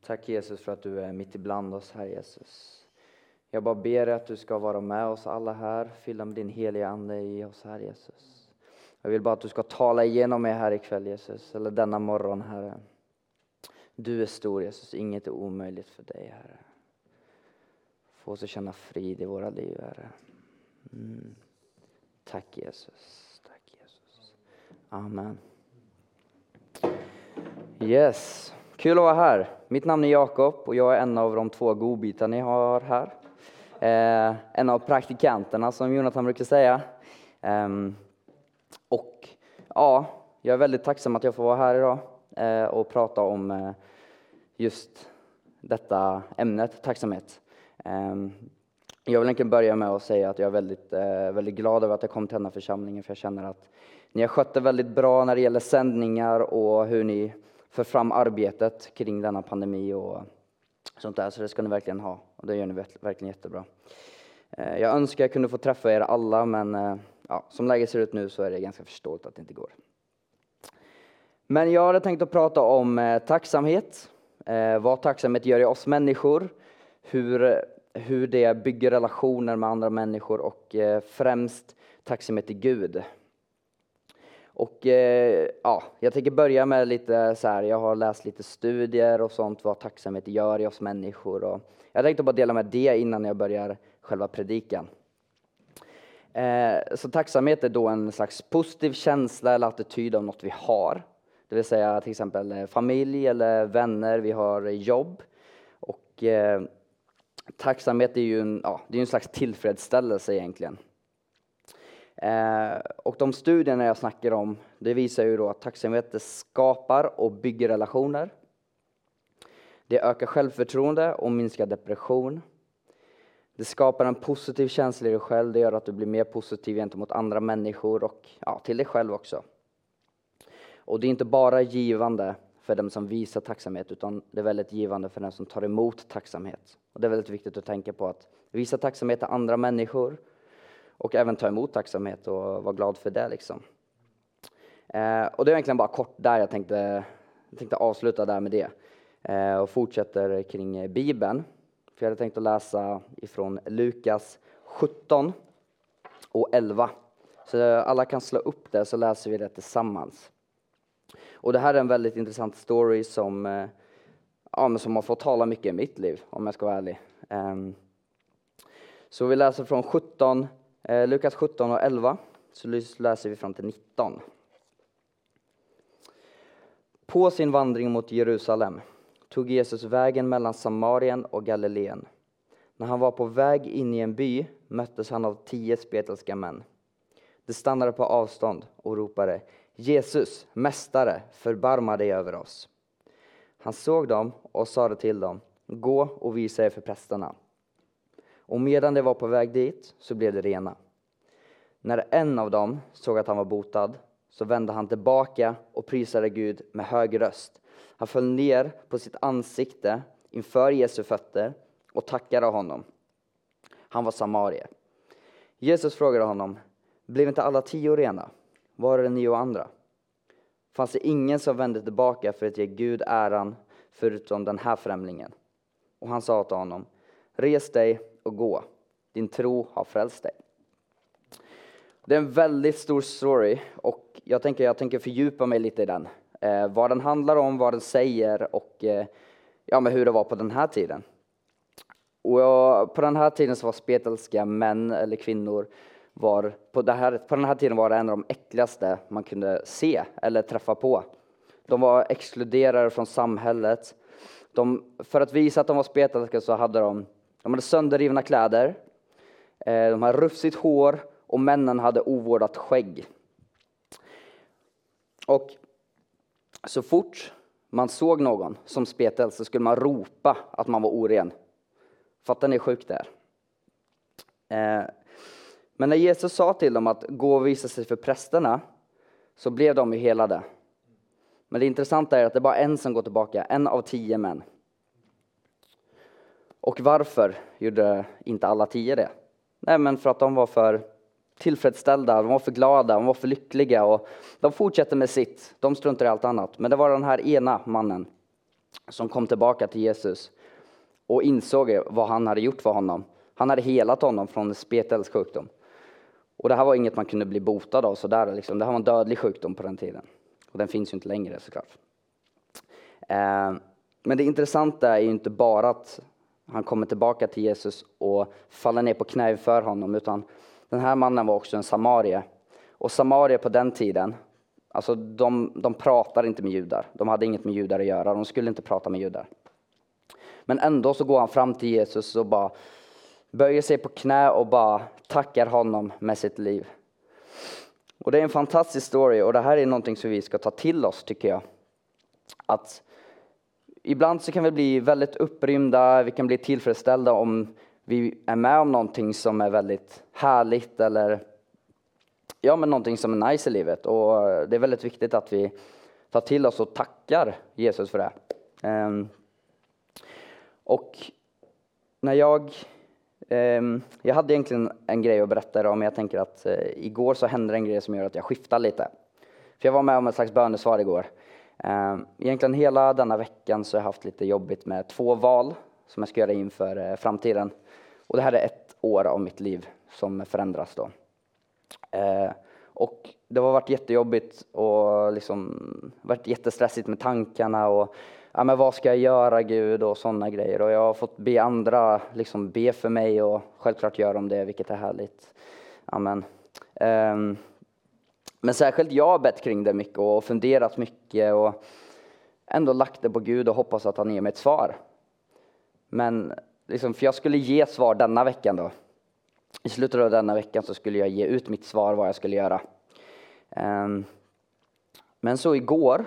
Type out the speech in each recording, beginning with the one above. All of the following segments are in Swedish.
Tack Jesus för att du är mitt ibland oss, Herre Jesus. Jag bara ber att du ska vara med oss alla här. Fylla med din heliga ande i oss, Herre Jesus. Jag vill bara att du ska tala igenom mig här ikväll, Jesus. Eller denna morgon, Herre. Du är stor, Jesus. Inget är omöjligt för dig, Herre. Få oss att känna frid i våra liv, Herre. Tack Jesus. Tack Jesus. Amen. Yes. Kul att vara här. Mitt namn är Jakob och jag är en av de 2 godbitar ni har här. En av praktikanterna som Jonathan brukar säga. Och ja, jag är väldigt tacksam att jag får vara här idag och prata om just detta ämnet, tacksamhet. Jag vill egentligen börja med att säga att jag är väldigt glad över att jag kom till den här församlingen, för jag känner att ni har skött det väldigt bra när det gäller sändningar och hur ni för fram arbetet kring denna pandemi och sånt där, så det ska ni verkligen ha, och det gör ni verkligen jättebra. Jag önskar jag kunde få träffa er alla, men som läget ser ut nu så är det ganska förståeligt att det inte går. Men jag hade tänkt att prata om tacksamhet, vad tacksamhet gör i oss människor, hur det bygger relationer med andra människor och främst tacksamhet till Gud. Och jag tänker börja med lite så här, jag har läst lite studier och sånt vad tacksamhet gör i oss människor, och jag tänkte bara dela med det innan jag börjar själva predikan. Så tacksamhet är då en slags positiv känsla eller attityd av något vi har. Det vill säga till exempel familj eller vänner, vi har jobb. Och tacksamhet är ju en slags tillfredsställelse egentligen. Och de studierna jag snackar om, det visar ju då att tacksamhet skapar och bygger relationer. Det ökar självförtroende och minskar depression. Det skapar en positiv känsla i dig själv. Det gör att du blir mer positiv gentemot andra människor och till dig själv också. Och det är inte bara givande för dem som visar tacksamhet, utan det är väldigt givande för den som tar emot tacksamhet. Och det är väldigt viktigt att tänka på att visa tacksamhet till andra människor och även ta emot tacksamhet och vara glad för det liksom. Och det är egentligen bara kort där jag tänkte avsluta där med det. Och fortsätter kring Bibeln. För jag hade tänkt att läsa ifrån Lukas 17 och 11. Så alla kan slå upp det, så läser vi det tillsammans. Och det här är en väldigt intressant story som har fått tala mycket i mitt liv, om jag ska vara ärlig. Så vi läser från Lukas 17 och 11, så läser vi fram till 19. På sin vandring mot Jerusalem tog Jesus vägen mellan Samarien och Galileen. När han var på väg in i en by möttes han av 10 spetälska män. De stannade på avstånd och ropade: Jesus, mästare, förbarma dig över oss. Han såg dem och sade till dem: gå och visa er för prästerna. Och medan de var på väg dit så blev det rena. När en av dem såg att han var botad så vände han tillbaka och prisade Gud med hög röst. Han föll ner på sitt ansikte inför Jesu fötter och tackade honom. Han var samarier. Jesus frågade honom: blev inte alla 10 rena? Var är de 9 andra? Fanns det ingen som vände tillbaka för att ge Gud äran förutom den här främlingen? Och han sa till honom: res dig och gå. Din tro har frälst dig. Det är en väldigt stor story och jag tänker fördjupa mig lite i den. Vad den handlar om, vad den säger och men hur det var på den här tiden. Och på den här tiden så var spetälska män eller kvinnor på den här tiden var det en av de äckligaste man kunde se eller träffa på. De var exkluderade från samhället. För att visa att de var spetälska så hade de hade sönderrivna kläder. De hade rufsigt hår och männen hade ovårdat skägg. Och så fort man såg någon som spetel så skulle man ropa att man var oren. Fattar ni hur sjukt det är? Men när Jesus sa till dem att gå och visa sig för prästerna så blev de ju helade. Men det intressanta är att det är bara en som går tillbaka, en av 10 män. Och varför gjorde inte alla 10 det? Nej, men för att de var för tillfredsställda, de var för glada, de var för lyckliga och de fortsatte med sitt. De struntade i allt annat. Men det var den här ena mannen som kom tillbaka till Jesus och insåg vad han hade gjort för honom. Han hade helat honom från spetälsk sjukdom. Och det här var inget man kunde bli botad av sådär. Liksom. Det här var en dödlig sjukdom på den tiden. Och den finns ju inte längre såklart. Men det intressanta är ju inte bara att han kommer tillbaka till Jesus och faller ner på knä för honom. Utan den här mannen var också en samarie. Och samarier på den tiden, alltså de pratar inte med judar. De hade inget med judar att göra. De skulle inte prata med judar. Men ändå så går han fram till Jesus och bara böjer sig på knä och bara tackar honom med sitt liv. Och det är en fantastisk story, och det här är någonting som vi ska ta till oss, tycker jag. Att ibland så kan vi bli väldigt upprymda, vi kan bli tillfredsställda om vi är med om någonting som är väldigt härligt eller men någonting som är nice i livet. Och det är väldigt viktigt att vi tar till oss och tackar Jesus för det. Och när jag hade egentligen en grej att berätta om, men jag tänker att igår så hände en grej som gör att jag skiftar lite. För jag var med om ett slags bönesvar igår. Egentligen hela denna veckan så har jag haft lite jobbigt med 2 val som jag ska göra inför framtiden. Och det här är 1 år av mitt liv som förändras då. Och det har varit jättejobbigt och liksom varit jättestressigt med tankarna och men vad ska jag göra Gud och sådana grejer. Och jag har fått be andra liksom be för mig och självklart gör de det, vilket är härligt. Amen. Men särskilt jag har bett kring det mycket och funderat mycket och ändå lagt det på Gud och hoppas att han ger mig ett svar. Men liksom, för jag skulle ge svar denna veckan då. I slutet av denna veckan så skulle jag ge ut mitt svar vad jag skulle göra. Men så igår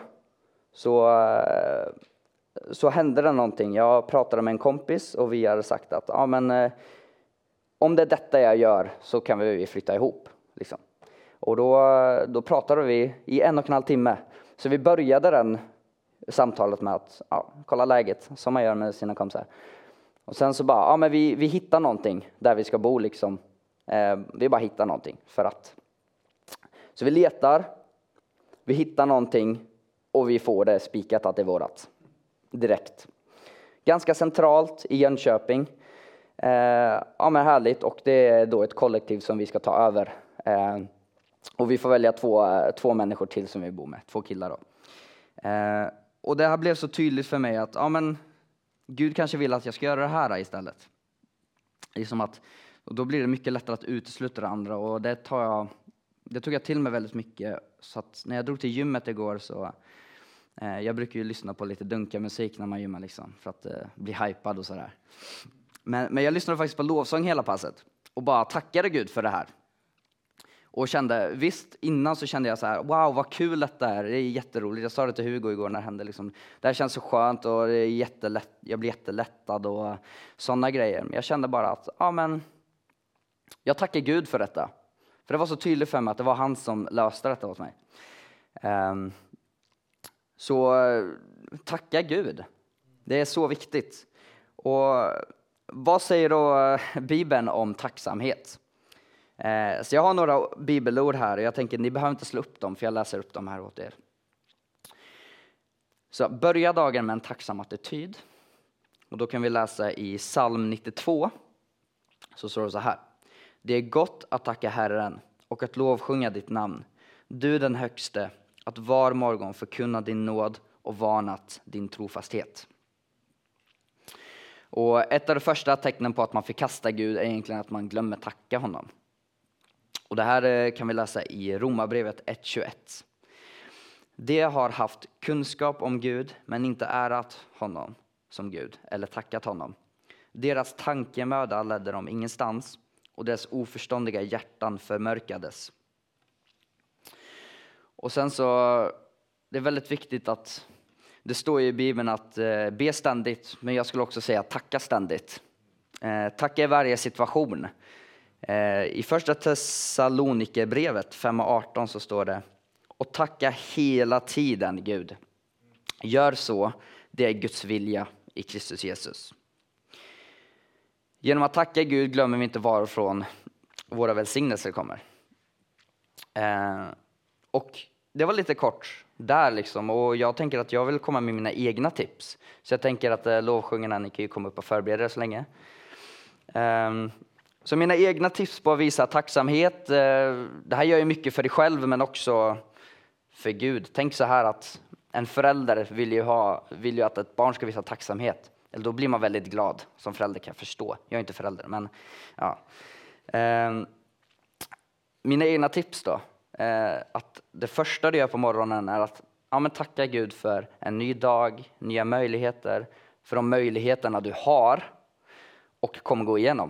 så hände det någonting. Jag pratade med en kompis och vi hade sagt att om det är detta jag gör så kan vi flytta ihop. Liksom. Och då pratade vi i 1,5 timme. Så vi började den samtalet med att kolla läget som man gör med sina kompisar. Och sen så bara, men vi hittar någonting där vi ska bo liksom. Vi bara hittar någonting för att. Så vi letar, vi hittar någonting och vi får det spikat att det är vårat. Direkt. Ganska centralt i Jönköping. Men härligt, och det är då ett kollektiv som vi ska ta över. Och vi får välja två människor till som vi bor med, 2 killar då. Och det här blev så tydligt för mig att Gud kanske vill att jag ska göra det här istället. Liksom att, och då blir det mycket lättare att utesluta det andra. Och det tog jag till mig väldigt mycket. Så att när jag drog till gymmet igår så jag brukar ju lyssna på lite dunka-musik när man gymmar liksom, för att bli hypad och sådär. Men jag lyssnade faktiskt på lovsång hela passet och bara tackade Gud för det här. Och kände, visst innan så kände jag så här, wow vad kul detta är, det är jätteroligt. Jag sa det till Hugo igår när det hände liksom. Det här känns så skönt och det är jättelätt, jag blir jättelättad och sådana grejer. Men jag kände bara att, jag tackar Gud för detta. För det var så tydligt för mig att det var han som löste detta åt mig. Så tacka Gud. Det är så viktigt. Och vad säger då Bibeln om tacksamhet? Så jag har några bibelord här och jag tänker ni behöver inte slå upp dem för jag läser upp dem här åt er. Så börja dagen med en tacksam attityd. Och då kan vi läsa i Psalm 92. Så står det så här. Det är gott att tacka Herren och att lovsjunga ditt namn. Du den högste, att var morgon förkunna din nåd och varnat din trofasthet. Och ett av de första tecknen på att man förkastar Gud är egentligen att man glömmer tacka honom. Och det här kan vi läsa i Romarbrevet 1:21. De har haft kunskap om Gud men inte ärat honom som Gud eller tackat honom. Deras tankemöda ledde dem ingenstans och deras oförståndiga hjärtan förmörkades. Och sen så, det är väldigt viktigt att, det står i Bibeln att be ständigt, men jag skulle också säga tacka ständigt. Tacka i varje situation. I första Thessalonikerbrevet 5:18 så står det, och tacka hela tiden Gud. Gör så, det är Guds vilja i Kristus Jesus. Genom att tacka Gud glömmer vi inte varifrån våra välsignelser kommer. Och det var lite kort där liksom. Och jag tänker att jag vill komma med mina egna tips. Så jag tänker att lovsjungarna, ni kan ju komma upp och förbereda er så länge. Så mina egna tips på att visa tacksamhet. Det här gör ju mycket för dig själv men också för Gud. Tänk så här att en förälder vill ju att ett barn ska visa tacksamhet. Eller då blir man väldigt glad som förälder, kan jag förstå. Jag är inte förälder, men ja. Mina egna tips då. Att det första du gör på morgonen är att tacka Gud för en ny dag, nya möjligheter. För de möjligheterna du har och kommer gå igenom.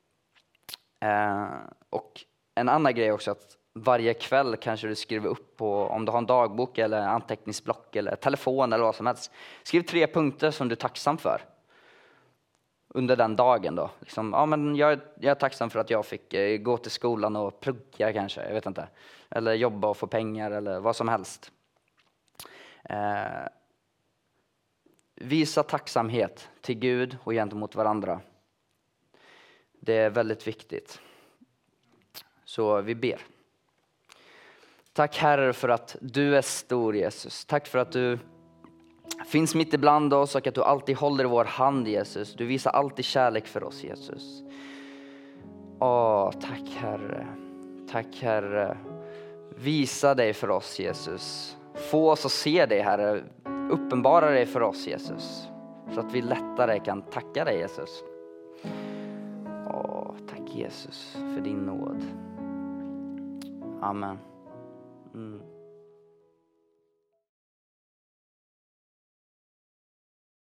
Och en annan grej också, att varje kväll kanske du skriver upp på, om du har en dagbok eller anteckningsblock eller telefon eller vad som helst. Skriv 3 punkter som du är tacksam för under den dagen då. Liksom, jag är tacksam för att jag fick gå till skolan och plugga kanske, jag vet inte. Eller jobba och få pengar eller vad som helst. Visa tacksamhet till Gud och gentemot varandra. Det är väldigt viktigt. Så vi ber. Tack Herre för att du är stor, Jesus. Tack för att du finns mitt ibland oss och att du alltid håller i vår hand, Jesus. Du visar alltid kärlek för oss, Jesus. Tack Herre. Tack Herre. Visa dig för oss, Jesus. Få oss att se dig, Herre. Uppenbara dig för oss, Jesus. Så att vi lättare kan tacka dig, Jesus. Tack Jesus för din nåd. Amen.